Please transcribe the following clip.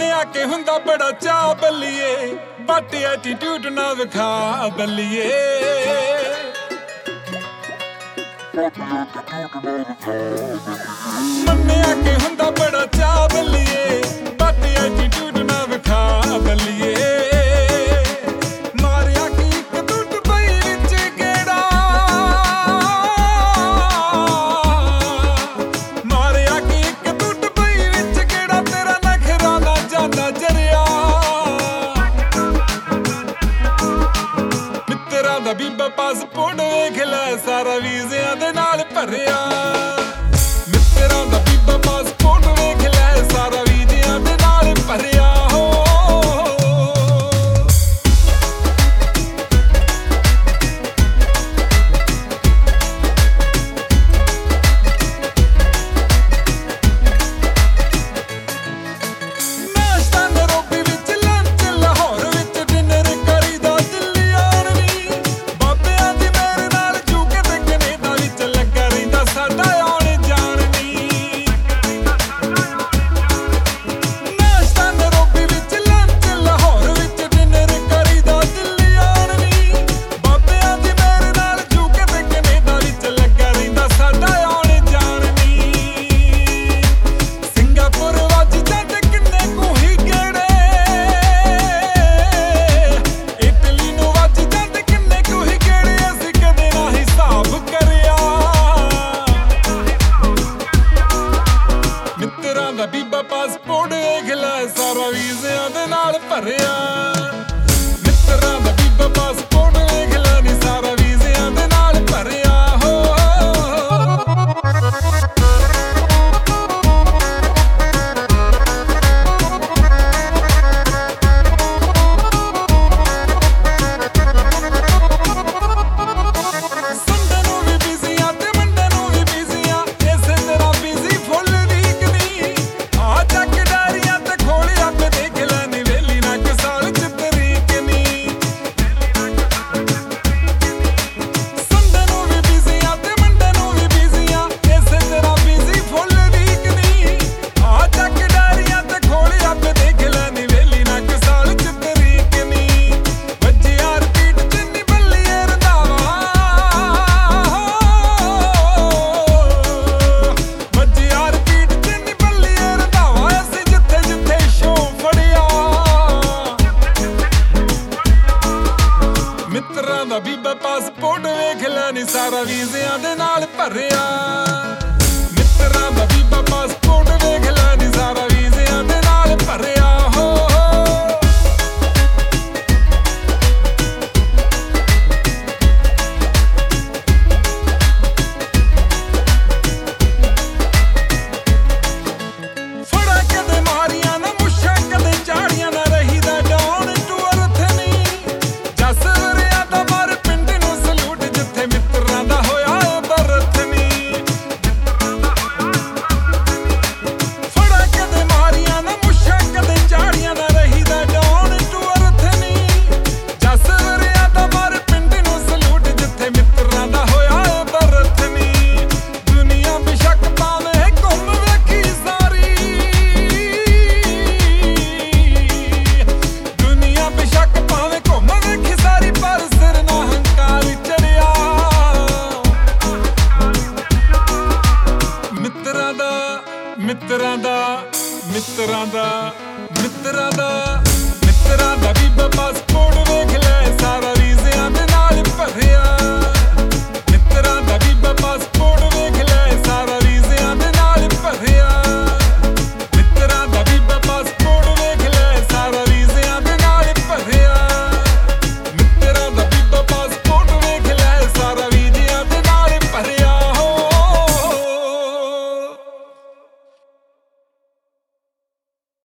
ਮੰਨਿਆ ਕਿ ਹੁੰਦਾ ਬੜਾ ਚਾਅ ਬੱਲੀਏ, ਬਟ ਐਟੀਟਿਊਡ ਨਾ ਵਿਖਾ ਬੱਲੀਏ। ਮੰਨਿਆ ਕਿ ਹੁੰਦਾ ਬੜਾ ਚਾਅ ਬੱਲੀਏ, ਬਟ ਐਟੀਟਿਊਡ ਨਾ ਵਿਖਾ ਬੱਲੀਏ। ਮਾਰਿਆ ਕਿ ਇੱਕ ਤੂੰ ਦੁਬਈ ਵਿੱਚ ਗੇੜਾ, ਮਾਰਿਆ ਕਿ ਇੱਕ ਤੂੰ ਦੁਬਈ ਵਿੱਚ ਗੇੜਾ, ਤੇਰਾ ਨਖਰਾ ਨਾ ਜਾਂਦਾ ਜਰਿਆ। ਮਿੱਤਰਾਂ ਦਾ ਬੀਬਾ ਪਾਸਪੋਰਟ ਵੇਖ ਲੈ, ਸਾਰਾ ਵੀਜ਼ਿਆਂ ਦੇ ਨਾਲ ਭਰਿਆ। ਮਿੱਤਰਾਂ ਦਾ ਬੀਬਾ ਪਾਸਪੋਰਟ ਵੇਖ ਲੈ, ਸਾਰਾ ਵੀਜ਼ਿਆਂ ਦੇ ਨਾਲ ਭਰਿਆ। ਬੀਬਾ ਪਾਸਪੋਰਟ ਵੇਖ ਲੈ, ਸਾਰਾ ਵੀਜ਼ਿਆਂ ਦੇ ਨਾਲ ਭਰਿਆ। ਮਿੱਤਰਾਂ ਦਾ ਬੀਬਾ ਪਾਸਪੋਰਟ ਵੇਖ ਲੈ ਨੀ, ਸਾਰਾ ਵੀਜ਼ਿਆਂ ਦੇ ਨਾਲ ਭਰਿਆ। ਮਿੱਤਰਾਂ ਦਾ ਬੀਬਾ ਪਾਸਪੋਰਟ ਵੇਖ ਲੈ ਨੀ, ਸਾਰਾ ਵੀਜ਼ਿਆਂ ਦੇ ਨਾਲ ਭਰਿਆ। ਮਿੱਤਰਾਂ ਦਾ ਬੀਬਾ ਪਾਸਪੋਰਟ ਵੇਖ ਲੈ ਨੀ, ਸਾਰਾ ਵੀਜ਼ਿਆਂ ਦੇ ਨਾਲ ਭਰਿਆ। ਫੜਾ ਕਦੇ ਮਾਰੀਆਂ ਨਾ ਮੁੱਛਾਂ, ਕਦੇ ਚਾੜੀਆਂ ਨਾ, ਰਹੀਦਾ ਡਾਊਨ ਟੂ ਅਰਥ ਨੀ। ਜੱਸ ਮਿੱਤਰਾਂ ਦਾ ਬੀਬਾ ਪਾਸ